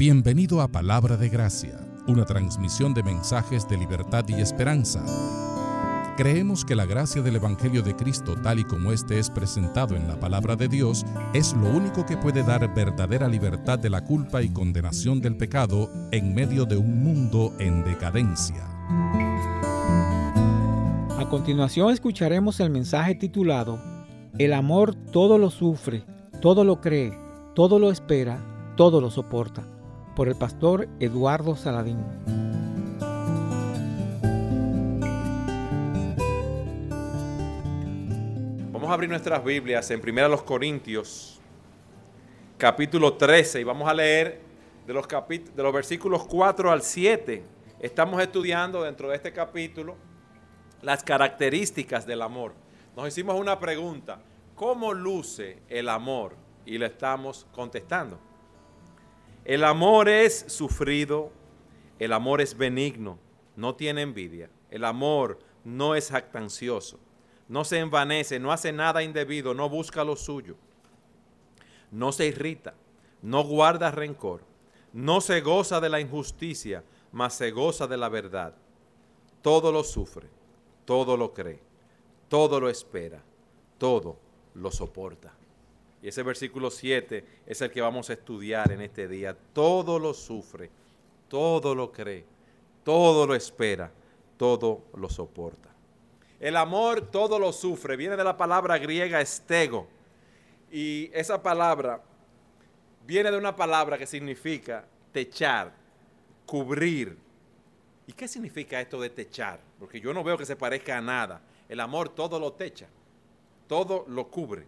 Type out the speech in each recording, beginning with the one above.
Bienvenido a Palabra de Gracia, una transmisión de mensajes de libertad y esperanza. Creemos que la gracia del Evangelio de Cristo, tal y como este es presentado en la Palabra de Dios, es lo único que puede dar verdadera libertad de la culpa y condenación del pecado en medio de un mundo en decadencia. A continuación escucharemos el mensaje titulado El amor todo lo sufre, todo lo cree, todo lo espera, todo lo soporta, por el pastor Eduardo Saladín. Vamos a abrir nuestras Biblias en 1 Corintios, capítulo 13, y vamos a leer de los versículos 4 al 7. Estamos estudiando dentro de este capítulo las características del amor. Nos hicimos una pregunta: ¿cómo luce el amor? Y le estamos contestando. El amor es sufrido, el amor es benigno, no tiene envidia, el amor no es jactancioso, no se envanece, no hace nada indebido, no busca lo suyo, no se irrita, no guarda rencor, no se goza de la injusticia, mas se goza de la verdad. Todo lo sufre, todo lo cree, todo lo espera, todo lo soporta. Y ese versículo 7 es el que vamos a estudiar en este día. Todo lo sufre, todo lo cree, todo lo espera, todo lo soporta. El amor todo lo sufre, viene de la palabra griega estego. Y esa palabra viene de una palabra que significa techar, cubrir. ¿Y qué significa esto de techar? Porque yo no veo que se parezca a nada. El amor todo lo techa, todo lo cubre.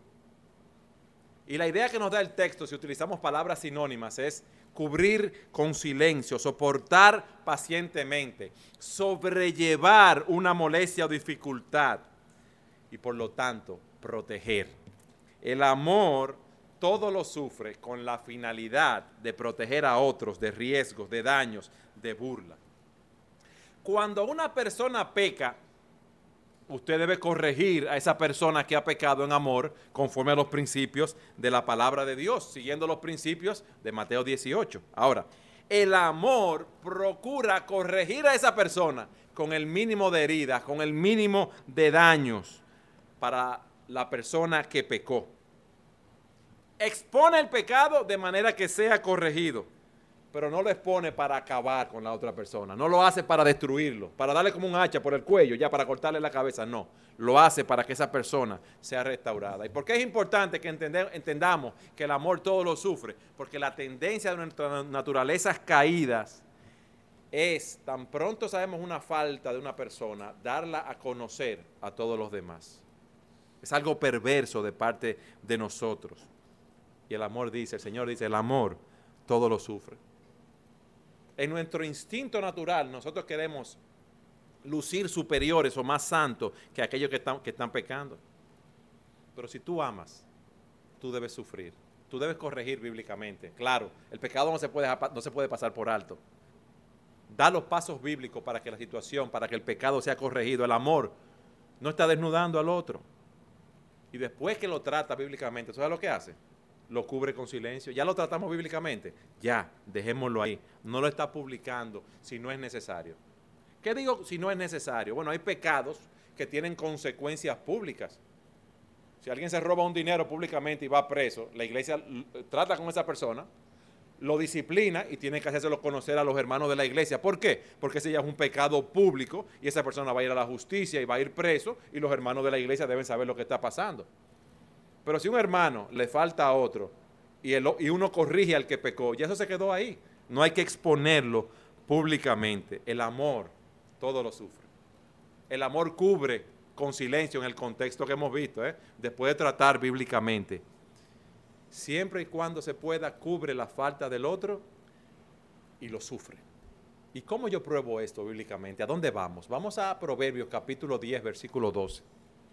Y la idea que nos da el texto, si utilizamos palabras sinónimas, es cubrir con silencio, soportar pacientemente, sobrellevar una molestia o dificultad y por lo tanto proteger. El amor todo lo sufre con la finalidad de proteger a otros de riesgos, de daños, de burla. Cuando una persona peca, usted debe corregir a esa persona que ha pecado en amor conforme a los principios de la palabra de Dios, siguiendo los principios de Mateo 18. Ahora, el amor procura corregir a esa persona con el mínimo de heridas, con el mínimo de daños para la persona que pecó. Expone el pecado de manera que sea corregido, pero no lo expone para acabar con la otra persona, no lo hace para destruirlo, para darle como un hacha por el cuello, ya para cortarle la cabeza, no. Lo hace para que esa persona sea restaurada. ¿Y por qué es importante que entendamos que el amor todo lo sufre? Porque la tendencia de nuestras naturalezas caídas es, tan pronto sabemos una falta de una persona, darla a conocer a todos los demás. Es algo perverso de parte de nosotros. Y el amor dice, el Señor dice, el amor todo lo sufre. En nuestro instinto natural, nosotros queremos lucir superiores o más santos que aquellos que están pecando. Pero si tú amas, tú debes sufrir, tú debes corregir bíblicamente. Claro, el pecado no se puede pasar por alto. Da los pasos bíblicos para que la situación, para que el pecado sea corregido. El amor no está desnudando al otro. Y después que lo trata bíblicamente, ¿sabes lo que hace? Lo cubre con silencio. Ya lo tratamos bíblicamente, ya, dejémoslo ahí. No lo está publicando si no es necesario. ¿Qué digo si no es necesario? Bueno, hay pecados que tienen consecuencias públicas. Si alguien se roba un dinero públicamente y va preso, la iglesia trata con esa persona, lo disciplina y tiene que hacérselo conocer a los hermanos de la iglesia. ¿Por qué? Porque ese ya es un pecado público y esa persona va a ir a la justicia y va a ir preso y los hermanos de la iglesia deben saber lo que está pasando. Pero si un hermano le falta a otro y uno corrige al que pecó, ya eso se quedó ahí. No hay que exponerlo públicamente. El amor todo lo sufre. El amor cubre con silencio en el contexto que hemos visto, después de tratar bíblicamente. Siempre y cuando se pueda, cubre la falta del otro y lo sufre. ¿Y cómo yo pruebo esto bíblicamente? ¿A dónde vamos? Vamos a Proverbios capítulo 10, versículo 12.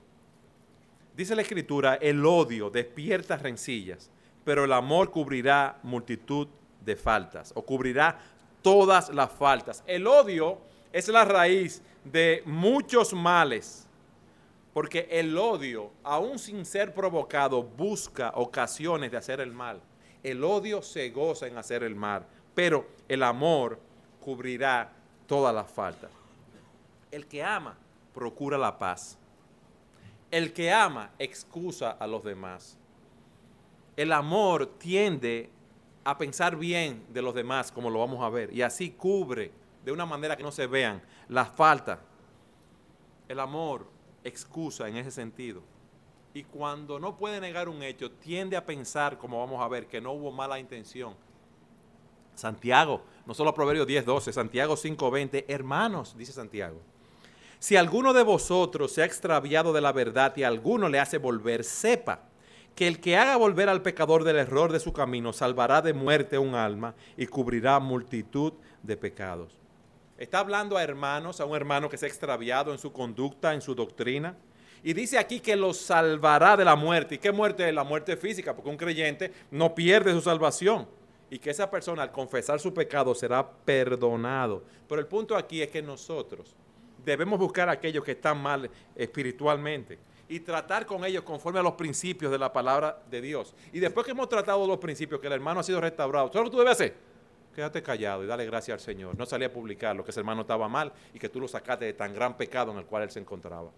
Dice la Escritura, el odio despierta rencillas, pero el amor cubrirá multitud de faltas, o cubrirá todas las faltas. El odio es la raíz de muchos males, porque el odio, aún sin ser provocado, busca ocasiones de hacer el mal. El odio se goza en hacer el mal, pero el amor cubrirá todas las faltas. El que ama procura la paz. El que ama excusa a los demás. El amor tiende a pensar bien de los demás, como lo vamos a ver, y así cubre de una manera que no se vean las faltas. El amor excusa en ese sentido. Y cuando no puede negar un hecho, tiende a pensar, como vamos a ver, que no hubo mala intención. Santiago, no solo Proverbios 10:12, Santiago 5:20, hermanos, dice Santiago, si alguno de vosotros se ha extraviado de la verdad y a alguno le hace volver, sepa que el que haga volver al pecador del error de su camino salvará de muerte un alma y cubrirá multitud de pecados. Está hablando a hermanos, a un hermano que se ha extraviado en su conducta, en su doctrina, y dice aquí que los salvará de la muerte. ¿Y qué muerte es? La muerte física, porque un creyente no pierde su salvación. Y que esa persona al confesar su pecado será perdonado. Pero el punto aquí es que nosotros debemos buscar a aquellos que están mal espiritualmente y tratar con ellos conforme a los principios de la palabra de Dios. Y después que hemos tratado los principios, que el hermano ha sido restaurado, ¿sabes lo que tú debes hacer? Quédate callado y dale gracias al Señor. No salí a publicar lo que ese hermano estaba mal y que tú lo sacaste de tan gran pecado en el cual él se encontraba.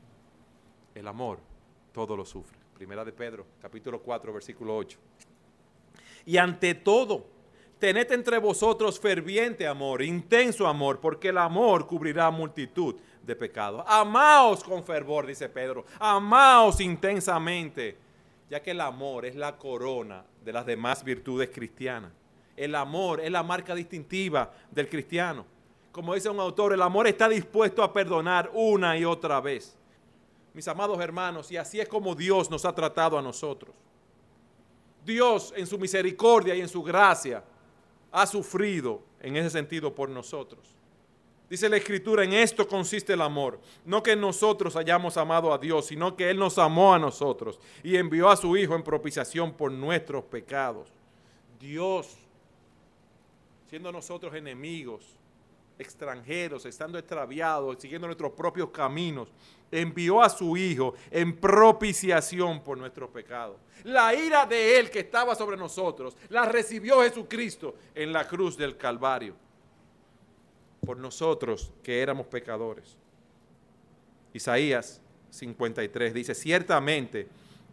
El amor todo lo sufre. Primera de Pedro, capítulo 4, versículo 8. Y ante todo, tened entre vosotros ferviente amor, intenso amor, porque el amor cubrirá multitud de pecados. Amaos con fervor, dice Pedro, amaos intensamente, ya que el amor es la corona de las demás virtudes cristianas. El amor es la marca distintiva del cristiano. Como dice un autor, el amor está dispuesto a perdonar una y otra vez. Mis amados hermanos, y así es como Dios nos ha tratado a nosotros. Dios en su misericordia y en su gracia ha sufrido en ese sentido por nosotros. Dice la Escritura, en esto consiste el amor, no que nosotros hayamos amado a Dios, sino que Él nos amó a nosotros y envió a su Hijo en propiciación por nuestros pecados. Dios, siendo nosotros enemigos, extranjeros, estando extraviados, siguiendo nuestros propios caminos, envió a su Hijo en propiciación por nuestros pecados. La ira de Él que estaba sobre nosotros, la recibió Jesucristo en la cruz del Calvario, por nosotros que éramos pecadores. Isaías 53 dice, ciertamente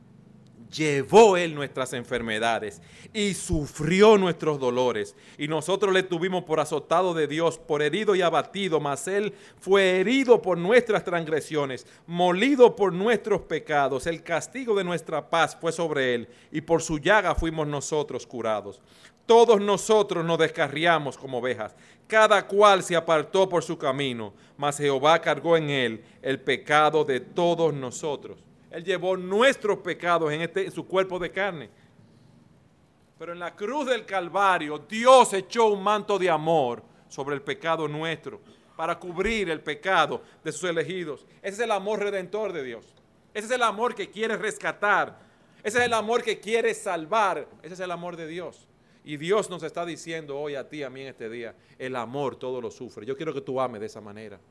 llevó Él nuestras enfermedades y sufrió nuestros dolores. Y nosotros le tuvimos por azotado de Dios, por herido y abatido, mas Él fue herido por nuestras transgresiones, molido por nuestros pecados. El castigo de nuestra paz fue sobre Él, y por su llaga fuimos nosotros curados. Todos nosotros nos descarriamos como ovejas, cada cual se apartó por su camino, mas Jehová cargó en Él el pecado de todos nosotros. Él llevó nuestros pecados en su cuerpo de carne. Pero en la cruz del Calvario, Dios echó un manto de amor sobre el pecado nuestro para cubrir el pecado de sus elegidos. Ese es el amor redentor de Dios. Ese es el amor que quiere rescatar. Ese es el amor que quiere salvar. Ese es el amor de Dios. Y Dios nos está diciendo hoy a ti, a mí en este día, el amor todo lo sufre. Yo quiero que tú ames de esa manera.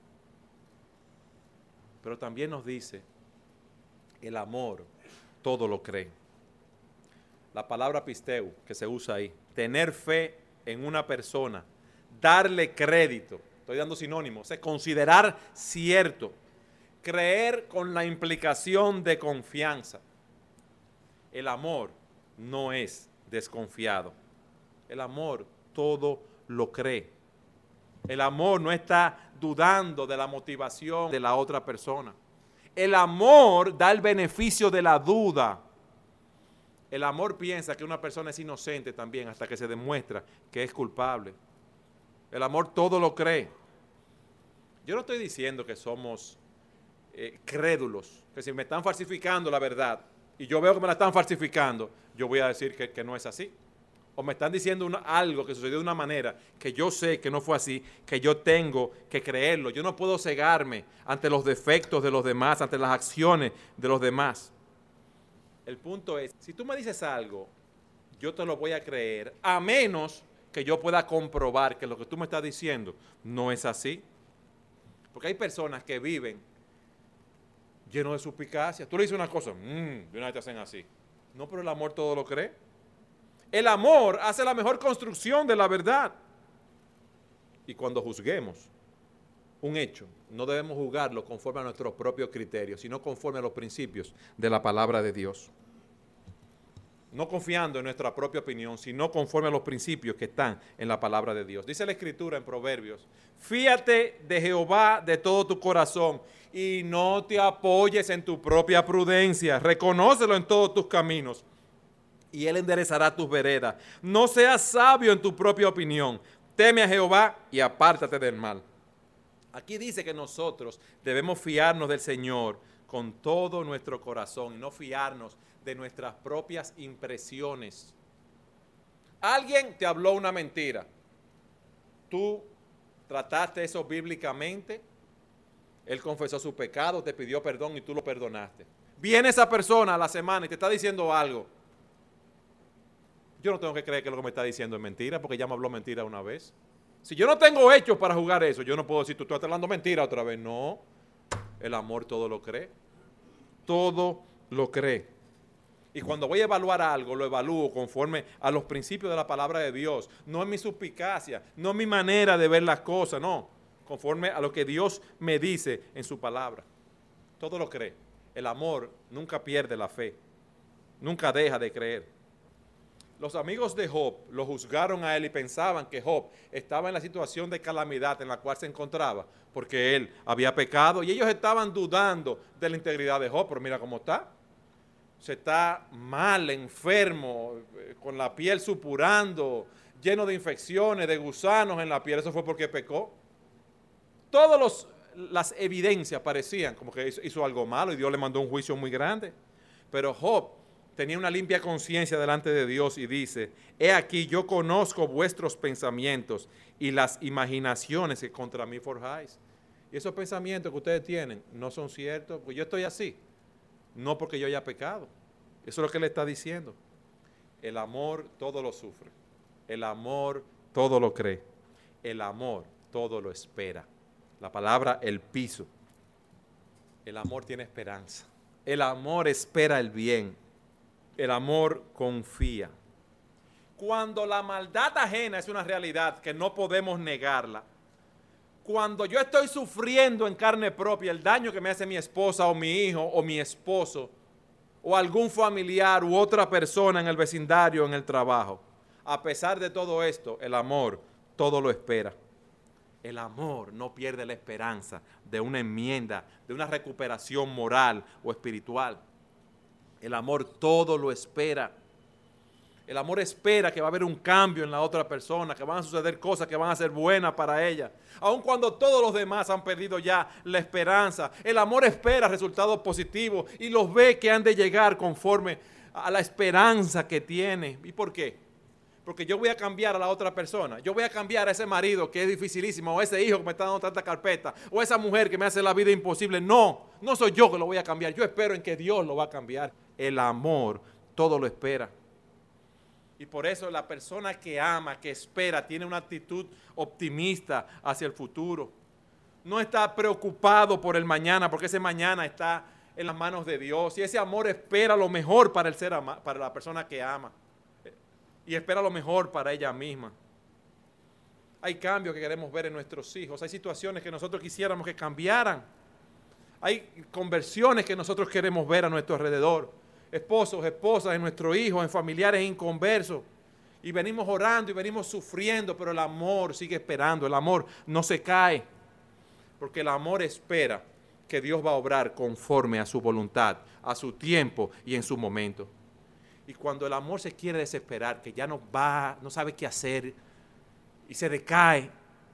Pero también nos dice, el amor todo lo cree. La palabra pisteu que se usa ahí, tener fe en una persona, darle crédito, estoy dando sinónimos, es considerar cierto, creer con la implicación de confianza. El amor no es desconfiado. El amor todo lo cree. El amor no está dudando de la motivación de la otra persona. El amor da el beneficio de la duda. El amor piensa que una persona es inocente también hasta que se demuestra que es culpable. El amor todo lo cree. Yo no estoy diciendo que somos crédulos, que si me están falsificando la verdad y yo veo que me la están falsificando, yo voy a decir que no es así. O me están diciendo algo que sucedió de una manera que yo sé que no fue así, que yo tengo que creerlo. Yo no puedo cegarme ante los defectos de los demás, ante las acciones de los demás. El punto es, si tú me dices algo, yo te lo voy a creer, a menos que yo pueda comprobar que lo que tú me estás diciendo no es así. Porque hay personas que viven llenos de suspicacia. Tú le dices una cosa, de una vez te hacen así. No, pero el amor todo lo cree. El amor hace la mejor construcción de la verdad. Y cuando juzguemos un hecho, no debemos juzgarlo conforme a nuestros propios criterios, sino conforme a los principios de la palabra de Dios. No confiando en nuestra propia opinión, sino conforme a los principios que están en la palabra de Dios. Dice la Escritura en Proverbios: fíate de Jehová de todo tu corazón y no te apoyes en tu propia prudencia. Reconócelo en todos tus caminos y Él enderezará tus veredas. No seas sabio en tu propia opinión. Teme a Jehová y apártate del mal. Aquí dice que nosotros debemos fiarnos del Señor con todo nuestro corazón y no fiarnos de nuestras propias impresiones. Alguien te habló una mentira. Tú trataste eso bíblicamente. Él confesó su pecado, te pidió perdón y tú lo perdonaste. Viene esa persona a la semana y te está diciendo algo. Yo no tengo que creer que lo que me está diciendo es mentira, porque ya me habló mentira una vez. Si yo no tengo hechos para jugar eso, yo no puedo decir, tú estás hablando mentira otra vez. No, el amor todo lo cree. Todo lo cree. Y cuando voy a evaluar algo, lo evalúo conforme a los principios de la palabra de Dios. No es mi suspicacia, no es mi manera de ver las cosas, no. Conforme a lo que Dios me dice en su palabra. Todo lo cree. El amor nunca pierde la fe. Nunca deja de creer. Los amigos de Job lo juzgaron a él y pensaban que Job estaba en la situación de calamidad en la cual se encontraba, porque él había pecado y ellos estaban dudando de la integridad de Job, pero mira cómo está. Se está mal, enfermo, con la piel supurando, lleno de infecciones, de gusanos en la piel. Eso fue porque pecó. Todas las evidencias parecían como que hizo algo malo y Dios le mandó un juicio muy grande. Pero Job tenía una limpia conciencia delante de Dios y dice: he aquí, yo conozco vuestros pensamientos y las imaginaciones que contra mí forjáis. Y esos pensamientos que ustedes tienen no son ciertos, porque yo estoy así, no porque yo haya pecado. Eso es lo que le está diciendo. El amor todo lo sufre, el amor todo lo cree, el amor todo lo espera. La palabra el piso. El amor tiene esperanza, el amor espera el bien. El amor confía. Cuando la maldad ajena es una realidad que no podemos negarla, cuando yo estoy sufriendo en carne propia el daño que me hace mi esposa o mi hijo o mi esposo o algún familiar u otra persona en el vecindario, en el trabajo, a pesar de todo esto, el amor todo lo espera. El amor no pierde la esperanza de una enmienda, de una recuperación moral o espiritual. El amor todo lo espera. El amor espera que va a haber un cambio en la otra persona, que van a suceder cosas que van a ser buenas para ella. Aun cuando todos los demás han perdido ya la esperanza, el amor espera resultados positivos y los ve que han de llegar conforme a la esperanza que tiene. ¿Y por qué? Porque yo voy a cambiar a la otra persona. Yo voy a cambiar a ese marido que es dificilísimo, o ese hijo que me está dando tanta carpeta, o esa mujer que me hace la vida imposible. No, no soy yo que lo voy a cambiar. Yo espero en que Dios lo va a cambiar. El amor todo lo espera. Y por eso la persona que ama, que espera, tiene una actitud optimista hacia el futuro. No está preocupado por el mañana, porque ese mañana está en las manos de Dios. Y ese amor espera lo mejor para para la persona que ama. Y espera lo mejor para ella misma. Hay cambios que queremos ver en nuestros hijos. Hay situaciones que nosotros quisiéramos que cambiaran. Hay conversiones que nosotros queremos ver a nuestro alrededor. Esposos, esposas, en nuestros hijos, en familiares inconversos. Y venimos orando y venimos sufriendo, pero el amor sigue esperando. El amor no se cae. Porque el amor espera que Dios va a obrar conforme a su voluntad, a su tiempo y en su momento. Y cuando el amor se quiere desesperar, que ya no sabe qué hacer y se decae,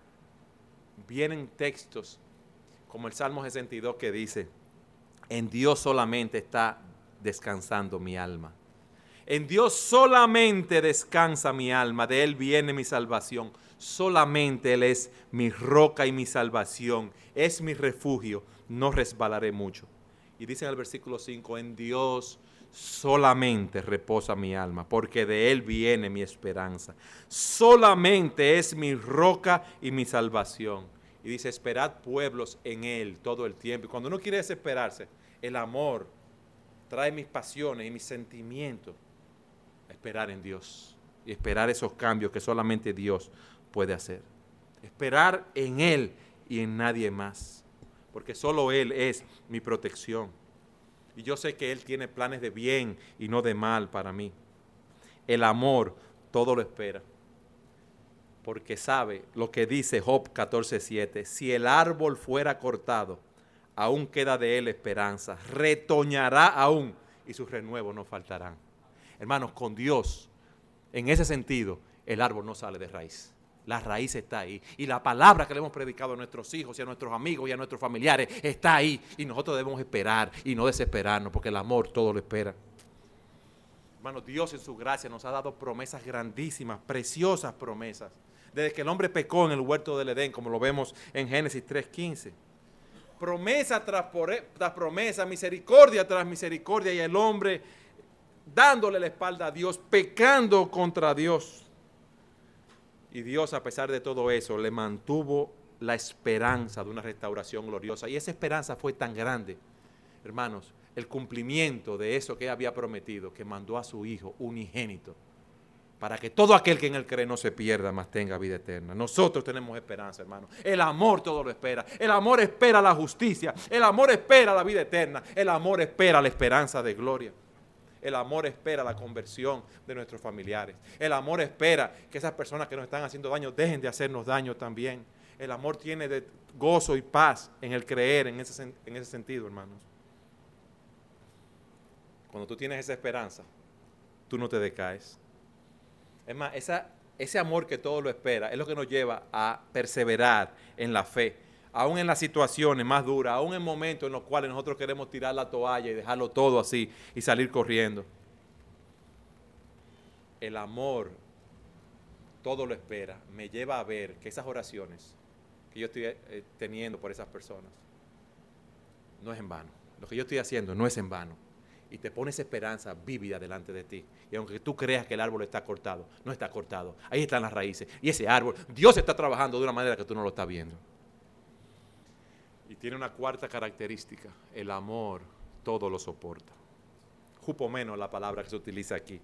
vienen textos como el Salmo 62 que dice: en Dios solamente está descansando mi alma. En Dios solamente descansa mi alma, de Él viene mi salvación. Solamente Él es mi roca y mi salvación, es mi refugio, no resbalaré mucho. Y dice en el versículo 5, en Dios solamente reposa mi alma, porque de Él viene mi esperanza. Solamente es mi roca y mi salvación. Y dice, esperad pueblos en Él todo el tiempo. Y cuando uno quiere desesperarse, el amor trae mis pasiones y mis sentimientos a esperar en Dios. y esperar esos cambios que solamente Dios puede hacer. Esperar en Él y en nadie más, porque solo Él es mi protección. Y yo sé que Él tiene planes de bien y no de mal para mí. El amor todo lo espera, porque sabe lo que dice Job 14:7. Si el árbol fuera cortado, aún queda de él esperanza, retoñará aún y sus renuevos no faltarán. Hermanos, con Dios, en ese sentido, el árbol no sale de raíz. La raíz está ahí. Y la palabra que le hemos predicado a nuestros hijos y a nuestros amigos y a nuestros familiares está ahí. Y nosotros debemos esperar y no desesperarnos, porque el amor todo lo espera. Hermanos, Dios en su gracia nos ha dado promesas grandísimas, preciosas promesas. Desde que el hombre pecó en el huerto del Edén, como lo vemos en Génesis 3:15. Promesa tras promesa, misericordia tras misericordia, y el hombre dándole la espalda a Dios, pecando contra Dios. Y Dios, a pesar de todo eso, le mantuvo la esperanza de una restauración gloriosa. Y esa esperanza fue tan grande, hermanos, el cumplimiento de eso que Él había prometido, que mandó a su Hijo unigénito, para que todo aquel que en Él cree no se pierda, mas tenga vida eterna. Nosotros tenemos esperanza, hermanos. El amor todo lo espera. El amor espera la justicia. El amor espera la vida eterna. El amor espera la esperanza de gloria. El amor espera la conversión de nuestros familiares. El amor espera que esas personas que nos están haciendo daño dejen de hacernos daño también. El amor tiene gozo y paz en el creer en ese sentido, hermanos. Cuando tú tienes esa esperanza, tú no te decaes. Es más, ese amor que todo lo espera es lo que nos lleva a perseverar en la fe, aún en las situaciones más duras, aún en momentos en los cuales nosotros queremos tirar la toalla y dejarlo todo así y salir corriendo. El amor todo lo espera, me lleva a ver que esas oraciones que yo estoy teniendo por esas personas no es en vano. Lo que yo estoy haciendo no es en vano. Y te pones esperanza vívida delante de ti. Y aunque tú creas que el árbol está cortado, no está cortado. Ahí están las raíces. Y ese árbol, Dios está trabajando de una manera que tú no lo estás viendo. Y tiene una cuarta característica: el amor todo lo soporta. Jupomeno, la palabra que se utiliza aquí.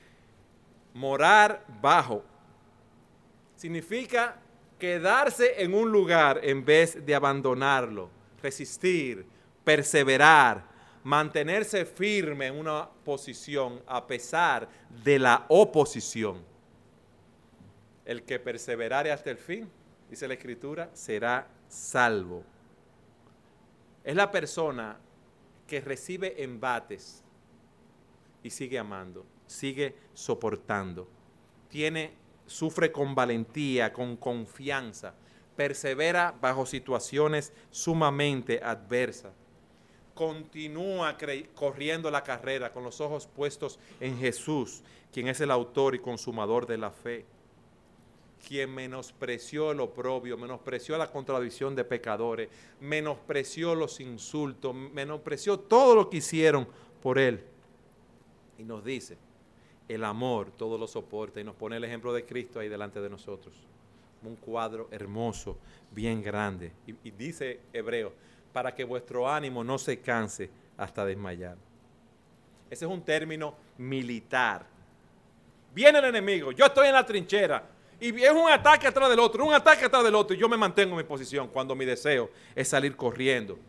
Morar bajo significa quedarse en un lugar en vez de abandonarlo, resistir, perseverar, mantenerse firme en una posición a pesar de la oposición. El que perseverare hasta el fin, dice la Escritura, será salvo. Es la persona que recibe embates y sigue amando, sigue soportando, sufre con valentía, con confianza, persevera bajo situaciones sumamente adversas. Continúa corriendo la carrera con los ojos puestos en Jesús, quien es el autor y consumador de la fe, quien menospreció el oprobio, menospreció la contradicción de pecadores, menospreció los insultos, menospreció todo lo que hicieron por Él. Y nos dice, el amor todo lo soporta, y nos pone el ejemplo de Cristo ahí delante de nosotros. Un cuadro hermoso, bien grande. Y dice Hebreo, para que vuestro ánimo no se canse hasta desmayar. Ese es un término militar. Viene el enemigo, yo estoy en la trinchera, y es un ataque atrás del otro, un ataque atrás del otro, y yo me mantengo en mi posición cuando mi deseo es salir corriendo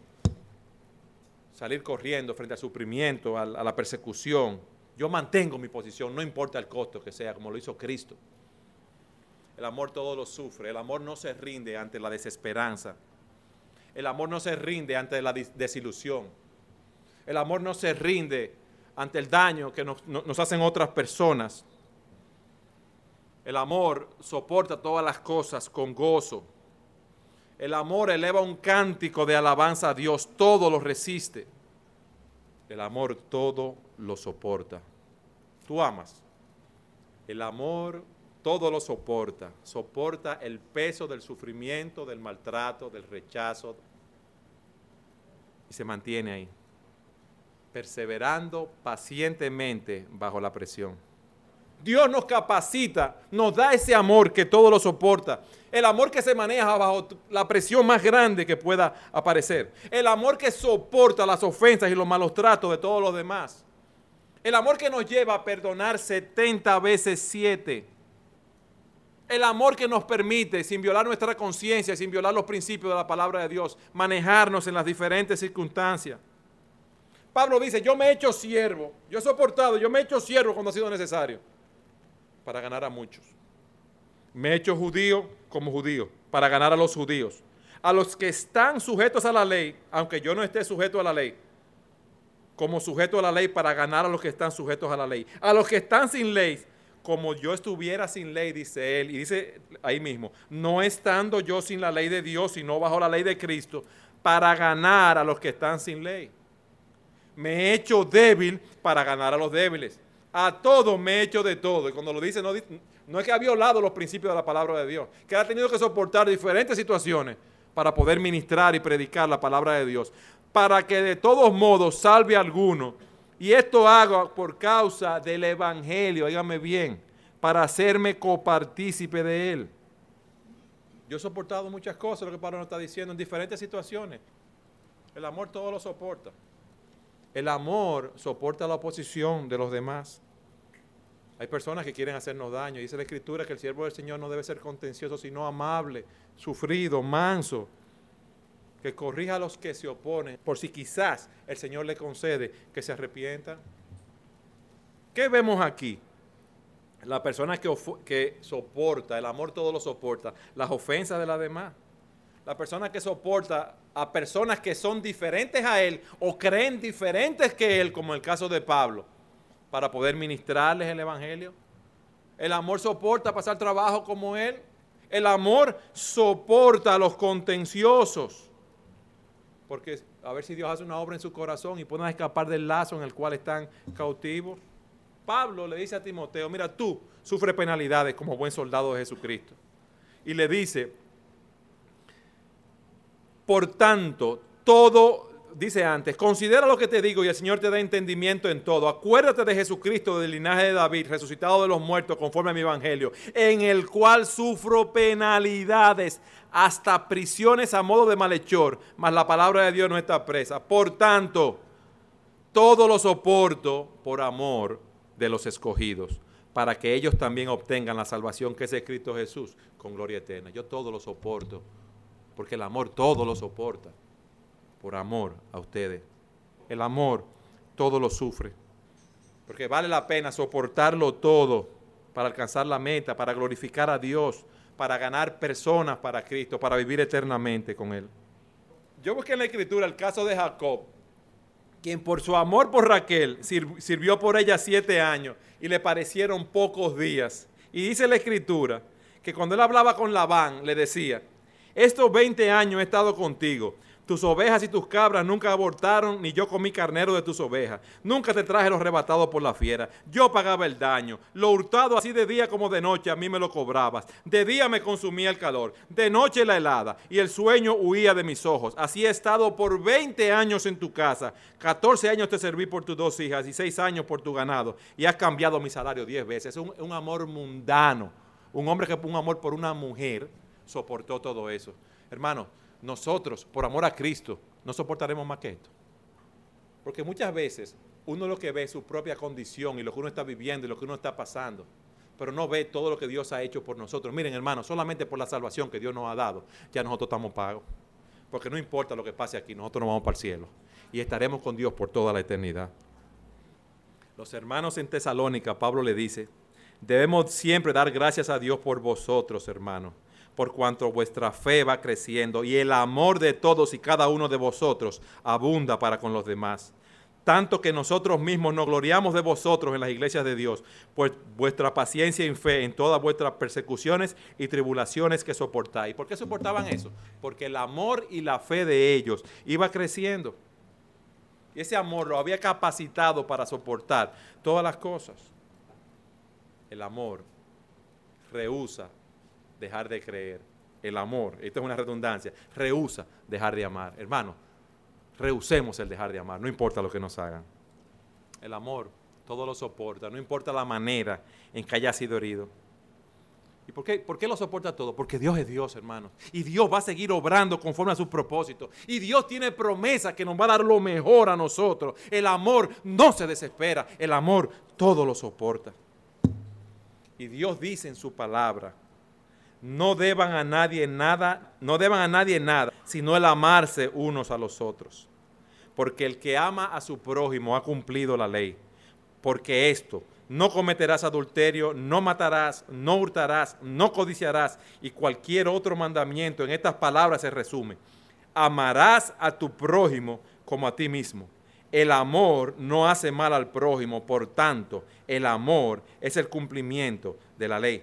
frente al sufrimiento, a la persecución. Yo mantengo mi posición, no importa el costo que sea, como lo hizo Cristo. El amor todo lo sufre, el amor no se rinde ante la desesperanza. El amor no se rinde ante la desilusión. El amor no se rinde ante el daño que nos hacen otras personas. El amor soporta todas las cosas con gozo. El amor eleva un cántico de alabanza a Dios, todo lo resiste. El amor todo lo soporta. ¿Tú amas? El amor todo lo soporta. Soporta el peso del sufrimiento, del maltrato, del rechazo. Y se mantiene ahí, perseverando pacientemente bajo la presión. Dios nos capacita, nos da ese amor que todo lo soporta. El amor que se maneja bajo la presión más grande que pueda aparecer. El amor que soporta las ofensas y los malos tratos de todos los demás. El amor que nos lleva a perdonar 70 veces 7. El amor que nos permite, sin violar nuestra conciencia, sin violar los principios de la palabra de Dios, manejarnos en las diferentes circunstancias. Pablo dice, yo me he hecho siervo, yo he soportado, yo me he hecho siervo cuando ha sido necesario, para ganar a muchos. Me he hecho judío como judío, para ganar a los judíos. A los que están sujetos a la ley, aunque yo no esté sujeto a la ley, como sujeto a la ley para ganar a los que están sujetos a la ley. A los que están sin ley, como yo estuviera sin ley, dice él, y dice ahí mismo, no estando yo sin la ley de Dios, sino bajo la ley de Cristo, para ganar a los que están sin ley. Me he hecho débil para ganar a los débiles. A todos me he hecho de todo. Y cuando lo dice, no es que ha violado los principios de la palabra de Dios, que ha tenido que soportar diferentes situaciones para poder ministrar y predicar la palabra de Dios, para que de todos modos salve a alguno. Y esto hago por causa del evangelio, óigame bien, para hacerme copartícipe de él. Yo he soportado muchas cosas, lo que Pablo nos está diciendo, en diferentes situaciones. El amor todo lo soporta. El amor soporta la oposición de los demás. Hay personas que quieren hacernos daño. Dice la Escritura que el siervo del Señor no debe ser contencioso, sino amable, sufrido, manso, que corrija a los que se oponen, por si quizás el Señor le concede que se arrepientan. ¿Qué vemos aquí? La persona que soporta, el amor todo lo soporta, las ofensas de las demás. La persona que soporta a personas que son diferentes a él o creen diferentes que él, como el caso de Pablo, para poder ministrarles el evangelio. El amor soporta pasar trabajo como él. El amor soporta a los contenciosos. Porque a ver si Dios hace una obra en su corazón y pueden escapar del lazo en el cual están cautivos. Pablo le dice a Timoteo, mira, tú sufres penalidades como buen soldado de Jesucristo. Y le dice, por tanto, todo, dice antes, considera lo que te digo y el Señor te da entendimiento en todo. Acuérdate de Jesucristo, del linaje de David, resucitado de los muertos conforme a mi evangelio, en el cual sufro penalidades, hasta prisiones a modo de malhechor, mas la palabra de Dios no está presa. Por tanto, todo lo soporto por amor de los escogidos, para que ellos también obtengan la salvación que es en Cristo Jesús con gloria eterna. Yo todo lo soporto, porque el amor todo lo soporta, por amor a ustedes. El amor todo lo sufre, porque vale la pena soportarlo todo para alcanzar la meta, para glorificar a Dios, para ganar personas para Cristo, para vivir eternamente con Él. Yo busqué en la Escritura el caso de Jacob, quien por su amor por Raquel sirvió por ella 7 años y le parecieron pocos días. Y dice la Escritura que cuando él hablaba con Labán le decía, estos 20 años he estado contigo, tus ovejas y tus cabras nunca abortaron, ni yo comí carnero de tus ovejas. Nunca te traje los arrebatados por la fiera. Yo pagaba el daño. Lo hurtado así de día como de noche a mí me lo cobrabas. De día me consumía el calor, de noche la helada, y el sueño huía de mis ojos. Así he estado por 20 años en tu casa. 14 años te serví por tus 2 hijas y 6 años por tu ganado. Y has cambiado mi salario 10 veces. Es un amor mundano. Un hombre que un amor por una mujer soportó todo eso. Hermano, nosotros, por amor a Cristo, no soportaremos más que esto. Porque muchas veces uno lo que ve es su propia condición y lo que uno está viviendo y lo que uno está pasando, pero no ve todo lo que Dios ha hecho por nosotros. Miren, hermanos, solamente por la salvación que Dios nos ha dado, ya nosotros estamos pagos. Porque no importa lo que pase aquí, nosotros nos vamos para el cielo y estaremos con Dios por toda la eternidad. Los hermanos en Tesalónica, Pablo le dice, debemos siempre dar gracias a Dios por vosotros, hermanos, por cuanto vuestra fe va creciendo y el amor de todos y cada uno de vosotros abunda para con los demás. Tanto que nosotros mismos nos gloriamos de vosotros en las iglesias de Dios, pues vuestra paciencia y fe en todas vuestras persecuciones y tribulaciones que soportáis. ¿Por qué soportaban eso? Porque el amor y la fe de ellos iba creciendo. Y ese amor lo había capacitado para soportar todas las cosas. El amor rehúsa dejar de creer. El amor, esto es una redundancia, rehúsa dejar de amar. Hermano, rehusemos el dejar de amar, no importa lo que nos hagan. El amor todo lo soporta, no importa la manera en que haya sido herido. Y ¿Por qué lo soporta todo? Porque Dios es Dios, hermanos. Y Dios va a seguir obrando conforme a sus propósitos. Y Dios tiene promesa que nos va a dar lo mejor a nosotros. El amor no se desespera. El amor todo lo soporta. Y Dios dice en su palabra, no deban a nadie nada, sino el amarse unos a los otros. Porque el que ama a su prójimo ha cumplido la ley. Porque esto, no cometerás adulterio, no matarás, no hurtarás, no codiciarás, y cualquier otro mandamiento en estas palabras se resume. Amarás a tu prójimo como a ti mismo. El amor no hace mal al prójimo, por tanto, el amor es el cumplimiento de la ley.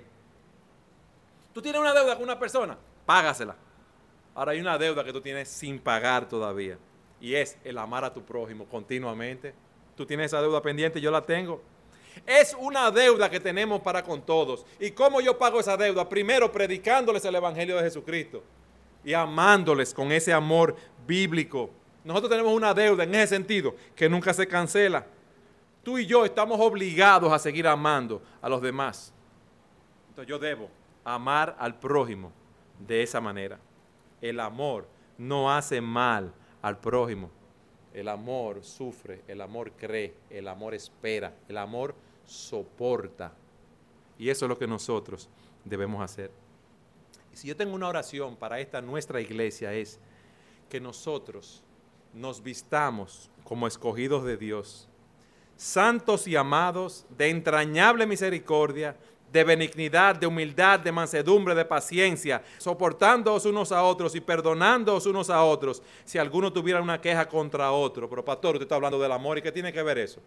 Tú tienes una deuda con una persona, págasela. Ahora hay una deuda que tú tienes sin pagar todavía, y es el amar a tu prójimo continuamente. Tú tienes esa deuda pendiente, yo la tengo. Es una deuda que tenemos para con todos. ¿Y cómo yo pago esa deuda? Primero, predicándoles el Evangelio de Jesucristo y amándoles con ese amor bíblico. Nosotros tenemos una deuda en ese sentido que nunca se cancela. Tú y yo estamos obligados a seguir amando a los demás. Entonces yo debo amar al prójimo de esa manera. El amor no hace mal al prójimo. El amor sufre, el amor cree, el amor espera, el amor soporta. Y eso es lo que nosotros debemos hacer. Y si yo tengo una oración para esta nuestra iglesia es que nosotros nos vistamos como escogidos de Dios, santos y amados, de entrañable misericordia, de benignidad, de humildad, de mansedumbre, de paciencia, soportándoos unos a otros y perdonándoos unos a otros, si alguno tuviera una queja contra otro. Pero pastor, usted está hablando del amor, ¿y qué tiene que ver eso?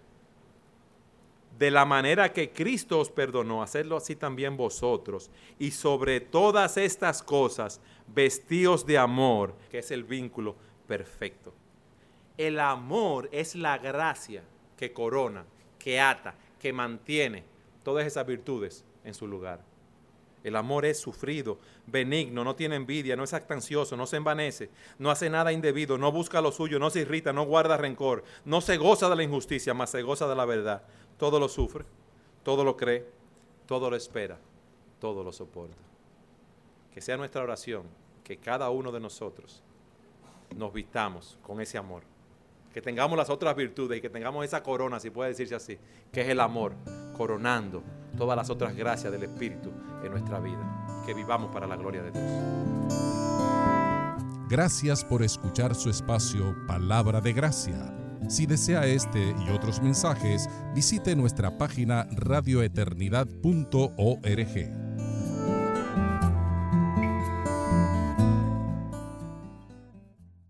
De la manera que Cristo os perdonó, hacedlo así también vosotros. Y sobre todas estas cosas, vestíos de amor, que es el vínculo perfecto. El amor es la gracia que corona, que ata, que mantiene todas esas virtudes en su lugar. El amor es sufrido, benigno, no tiene envidia, no es actancioso, no se envanece, no hace nada indebido, no busca lo suyo, no se irrita, no guarda rencor, no se goza de la injusticia, mas se goza de la verdad. Todo lo sufre, todo lo cree, todo lo espera, todo lo soporta. Que sea nuestra oración, que cada uno de nosotros nos vistamos con ese amor. Que tengamos las otras virtudes y que tengamos esa corona, si puede decirse así, que es el amor, coronando todas las otras gracias del Espíritu en nuestra vida. Que vivamos para la gloria de Dios. Gracias por escuchar su espacio Palabra de Gracia. Si desea este y otros mensajes, visite nuestra página radioeternidad.org.